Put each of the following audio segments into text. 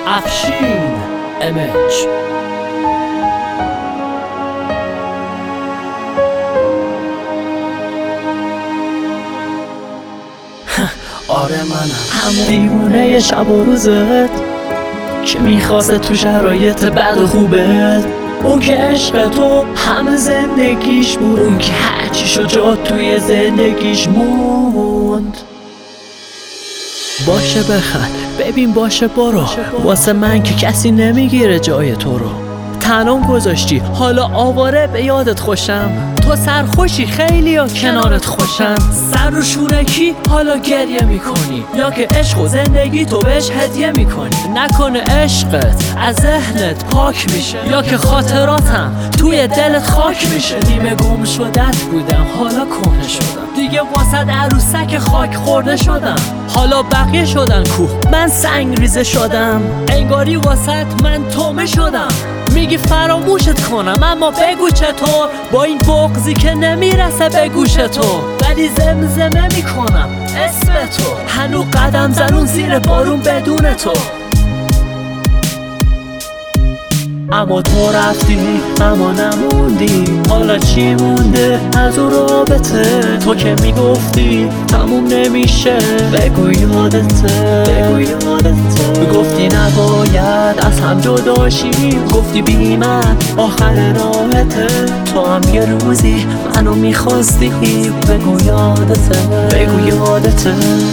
افشین امج. آره منم همون دیوونه شب و روزت که میخواسته تو شرایط بد و خوبت، اون که عشق تو همه زندگیش بود، اون که هرچی شد جات توی زندگیش موند. باشه بخند ببین باشه برو، واسه من که کسی نمیگیره جای تو رو. تنم گذاشتی حالا آواره به یادت خوشم، تو سرخوشی خیلی ها کنارت خوشم. سر رو شونکی حالا گریه میکنی، یا که عشق و زندگی تو بهش هدیه میکنی. نکنه عشقت از ذهنت پاک میشه، یا که خاطراتم توی دلت خاک میشه. نیمه گم شدت بودم حالا کهنه شدم، دیگه واسد عروسک خاک خورده شدم. حالا بقیه شدن کوه من سنگ ریزه شدم، انگاری واسد من تومه شدم. میگی فراموشت کنم اما بگو چطور، با این بغضی که نمیرسه به گوش تو، ولی زمزمه میکنم اسم تو. هنو قدم زنون زیر بارون بدون تو، اما تو رفتی اما نموندی. حالا چی مونده از اون رابطه؟ تو که میگفتی تموم نمیشه، بگو یادته، بگو یادته. گفتی نباید از هم جدا شیم، گفتی بی من آخر راهته. تو هم یه روزی منو میخواستی، بگو یادته، بگو یادته.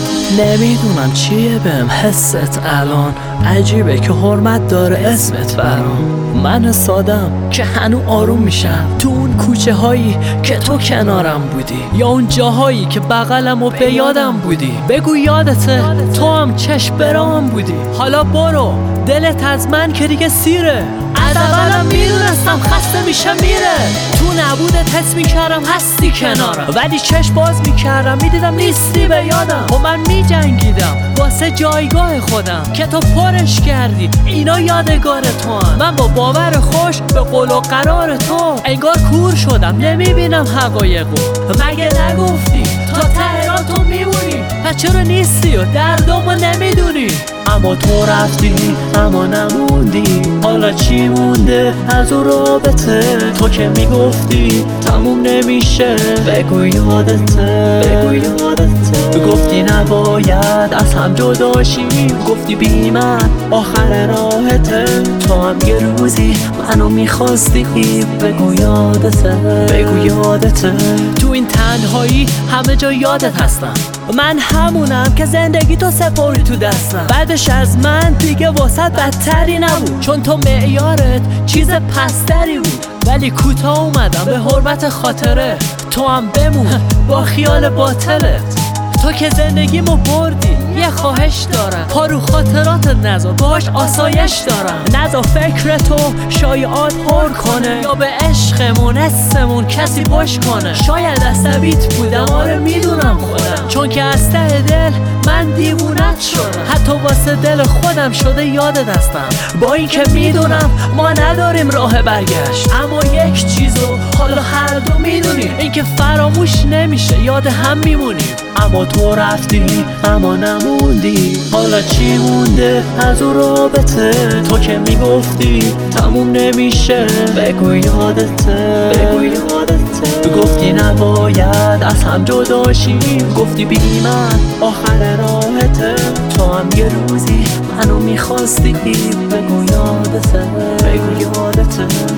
نمیدونم چیه بهم حست الان، عجیبه که حرمت داره اسمت برام. من سادم که هنو آروم میشم تو اون کوچه هایی که تو کنارم بودی، یا اون جاهایی که بغلم و به یادم بودی. بگو یادته تو هم چشم برام بودی. حالا برو دلت از من که دیگه سیره، از اولم میدونستم خسته میشه میره. تو نبودت حس میکردم هستی کنارم، ولی چشم باز میکردم میدیدم نیستی به یادم. و من میجنگیدم واسه جایگاه خودم که تو پرش کردی، اینا یادگار تو هم. من با باور خوش به قول و قرار تو انگار کور شدم، نمیبینم حقایقو. مگه نگفتی تا ته تو میمونی؟ پس چرا نیستی و دردمو نمیدونی؟ اما تو رفتی اما نموندی. حالا چی مونده از اون رابطه؟ تو که میگفتی تموم نمیشه، بگو یادته، بگو یادته. گفتی نباید از هم جدا شیم، گفتی بی من آخر راهته. تو هم یه روزی منو میخواستی، بگو یادته، بگو یادته. تو این تنهایی همه جا یادت هستم، من همونم که زندگی تو سپاری تو دستم. بعدش از من دیگه واسط بدتری نبود، چون تو معیارت چیز پستری بود. ولی کوتاه اومدم به حرمت خاطره، تو هم بمون با خیال باطلت. تو که زندگیمو بردی یه خواهش دارم، پا رو خاطراتت نذار باش آسایش دارم. نذار فکر تو شایعات پر کنه، یا به عشقمون اسممون کسی باش کنه. شاید عصبیت بودم آره میدونم خودم، چون که از ته دل من دیوونت شدم. حتی واسه دل خودم شده یادت هستم، با این که میدونم ما نداریم راه برگشت. اما یک چیزو حالا هر دو میدونیم، این که فراموش نمیشه یاد هم میمونیم. اما تو رفتی اما نموندی. حالا چی مونده از اون رابطه؟ تو که میگفتی تموم نمیشه، بگو یادته، بگو یادته. گفتی نباید از هم جدا شیم، گفتی بی من آخر راهته. تو هم یه روزی منو میخواستی، بگو یادته، بگو یادته.